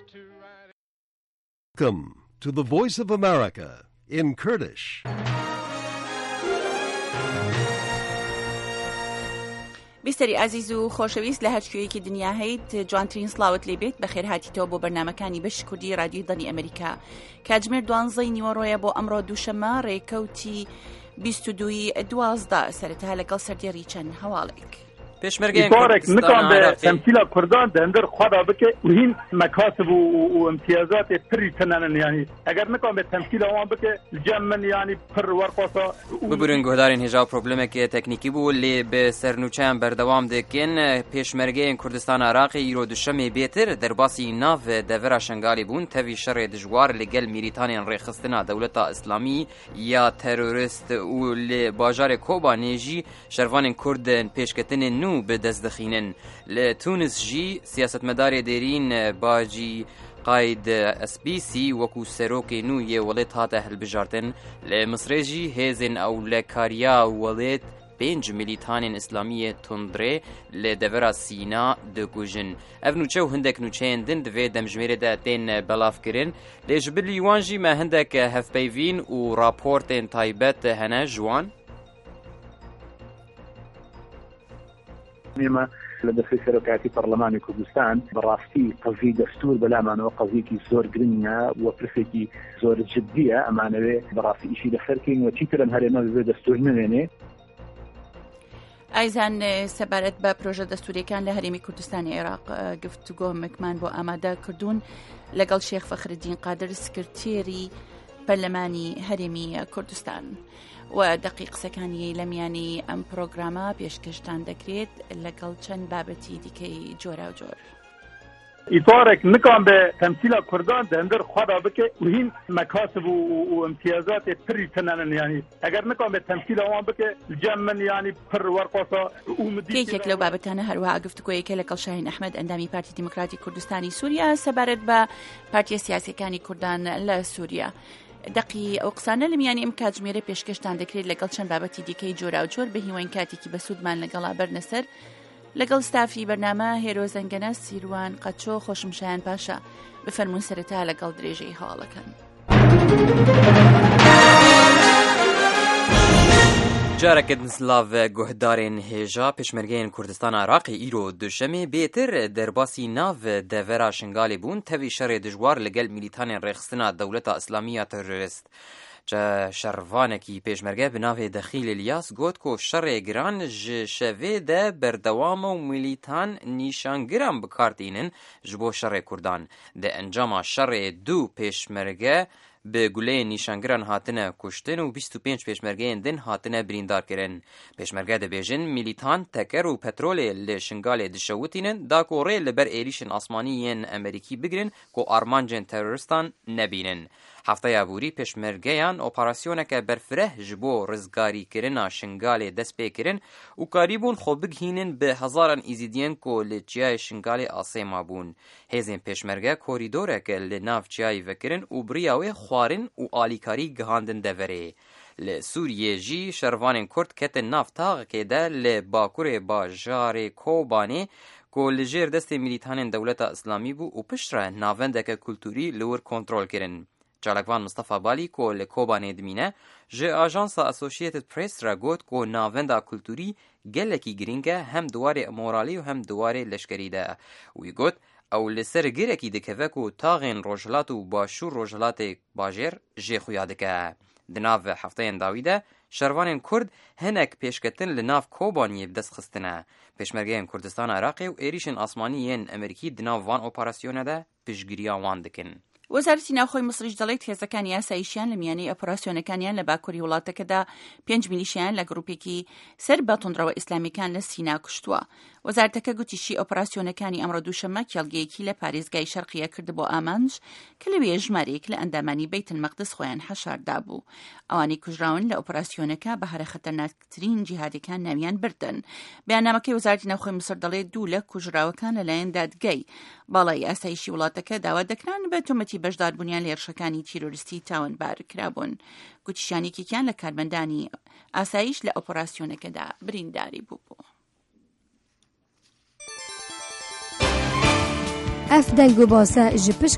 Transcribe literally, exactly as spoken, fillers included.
Welcome to the Voice of America in Kurdish. بیستری عزیز و خۆشەویست لە هەرکوێیەکی دنیا هەیت جوانترین سڵاوت لێبێت بەخێر هاتیتەوە بۆ بەرنامەکانی بەشی کوردی رادیۆی دڵی ئەمریکا. کاتژمێر دوانزەی نیوەڕۆیە بۆ ئەمڕۆ دووشەممە ڕێکەوتی بیست و دووی دوازدە سەرەتا لەگەڵ سەردێڕی چەند هەواڵێک. پێشمەرگەیەک نکان بە تەمثیلا کوردان دەندر خوادا بکە و هین مەکاسب و امتیازات پری تەنانن یعنی ئەگەر نکان بە تەمثیلا وان بکە جەم من یعنی پر وەرقۆسا ببورن گۆدارین هێژا پرۆبلەمێکی تەکنیکی بوو لێ بە سەرنوچەیان بەردەوام دەکەن. پێشمەرگەیەک کوردستان عێراقی ئیرۆ دووشەمێ بێتر دەرباسی ناو دەڤەرا شنگالی بوون تەوی شەڕێ دژوار لەگەل میلیتانیان ڕێخستنا دەوڵەتا ئیسلامی یا تەرۆریست و لێ باژارێ کۆبانێژی شەروانên کوردن پێشکەتنên نو به دەست دەخینن. لە تونس ژی سیاسەتمەدارێ دێرین باجی قاید ئەسپیسی وەکو سەرۆکێ نو یێ وەڵێت هاتە هەلبژاردن. لە مسرێژی هێزن ئەو لە کاریا وەڵێت پێنج میلیتانên ئیسلامیە توندرێ لە دەڤەرا سینا دەکوژن. ئەڤ نوچە و هەندێک نوچەیەن دن دەوێ دەمژمێرەدا تێن بەڵافکردن. لێژ بلی وانژی مە هەندێک هەفپەیڤین و راپۆرتên تایبەت هەنە جوان. ئێمە لە دەستی سەرۆکایەتی پەرلەمانی کوردستان بەڕاستی قەزی دەستور بەلامانەوە قەزیەکی زۆر گرنگە و پرسێکی زۆر جددیە. ئەمانەوێ بەڕاستی ئیشی لەسەرکەین و چیترن هەرێمە بێ دەستور نوێنێ. ئایزان سەبارەت بە پرۆژە دەستوریەکان لە هەرێمی کوردستانی عێراق گفتوگۆمێکمان بۆ ئامادە کردوون لەگەڵ شێخ فەخرەدین قادر سکرتێری پەرلەمانی هەرێمی کوردستان و دقی قسەکانی لە میانی ئەم پرۆگرامە پێشکەشتان دەکرێت لەگەڵ چەند بابەتی دیکەی جۆرا و جۆر. ئیتارێک نکان بە تەمثیلا کوردان دەندر خوادا بکە و هین مەکاسب و امتیازات پری تەنانن یعنی ئەگەر نکان بە تەمثیلا وان بکە جەم من یعنی پر وەرقۆسا کێکێک لەو بابەتانە هەروەها گفتوگۆیەکە لەگەڵ شاهین ئەحمەد ئەندامی پارتی دیموکراتی کوردستانی سووریا سەبارەت بە پارتیە سیاسیەکانی کوردان لە سووریا. دقی ئەو قسانە لە میانی ئەم کاتژمێرە پێشکەشتان دەکرێت لەگەڵ چەند بابەتی دیکەی جۆرا و جۆر بە هیوان کاتێکی بەسوودمان لەگەڵا بەرنەسەر لەگەڵ ستافی بەرنامە هێرۆ زەنگەنە سیروان قەچۆ خۆشمشایان پاشا بفەرمون سەرەتا لەگەڵ درێژەی هەواڵەکان. جارێکت سلااف گوهدارên هێژا پێشمەرگەیەن کوردستان عێراقی ئیرۆ دووشەمێ بێتر دەرباسی ناو دەڤەرا شنگالی بوون تەوی شەڕێ دژوار لەگەل میلیتانên ڕێخستنا دەوڵەتا ئیسلامیە تەرۆریست. شەروانێکی پێشمەرگە بناوێ دەخیل الیاس گوت کۆ شەڕێ گران ji şevê de berdewama û milîtan nîşangiran bikartînin ji bo şerê Kurdan. Di encama şerê du pêşmerge bi guleyên nîşangiran hatine kuştin û bîst û pênc pêşmergeyên din hatine birîndarkirin. Pêşmerge dibêjin milîtan teker û petrolê li Şingalê dişewitînin da ku rê li ber êrişên asmanî yên Amerîkî bigirin ku armancên teröristan nebînin. Heftaya borî pêşmergeyan operasyoneke berfireh ji bo rizgarîkirina Şingalê dest pê kirin û karîbûn xwe bigihînin bi hezaran îzîdiyên ku li çiyayê Şingalê asêma bûn. Hêzên pêşmerge korîdoreke li nav çiyayê vekirin û biriya wê xwarin û alîkarî gihandin deverê. Li Sûriyê jî şervanên Kurd ketin nav taxekê de li bakurê bajarê Kobanê ku li jêr destê milîtanên dewleta İslamî bû û piştre navendeke kulturî li wir kontrol kirin. Çalakvan Mustafa Balî ku li Kobanê dimîne ji ajansa Associated Press re got ku navenda kulturî gelekî giring e hem diwarê moralî û hem diwarê leşkerî de. Wî got ew li ser girekî dikeve ku taxên Rojhilat û Başûr Rojhilatê bajêr jê xuya dike. Di nav hefteyên dawî de şervanên Kurd hinek pêşketin li nav Kobaniyê bi dest xistine. Pêşmergeyên Kurdistan Iraqê û êrişên asmanî yên Amerîkî di nav van operasyona de piştgiriya wan dikin. وەزارەتی ناوخۆی مسریش دەڵێت هێزەکانی یاساییشیان لە میانەی ئۆپراسیۆنەکانیان لە باکووری وڵاتەکەدا پێنج میلیشیان لە گروپێکی سەر بە تۆندڕەوە ئیسلامیەکان لە سینا کوشتووە. وەزارەتەکە گوتیشی ئۆپراسیۆنەکانی ئەمڕۆ دووشەممە کێڵگەیەکی لە پارێزگای شەرقیە کرد بۆ ئامانج کە لەوێ ژمارەیەک لە ئەندامانی بەیت المەقدس خۆیان حەشاردا بوو. ئەوانی کوژراون لە ئۆپراسیۆنەکە بەهارە خەتەرناکترین جیهادەکان ناویان بردن. بەیاننامەکەی وەزارەتی ناوخۆی مسر دەڵێت دوو لە کوژراوەکان لەلایەن دادگای باڵای ئاسایشی وڵاتەکە داوا دەکران بە تۆمەتی بەشداربوونیان لە هێرشەکانی تیرۆریستی تاوانبار کرابوون. گوتیشیانێکێکیان لە کارمەندانی ئاسایش لە ئۆپراسیۆنەکەدا برینداری بوو. اف دنگو باسه جپش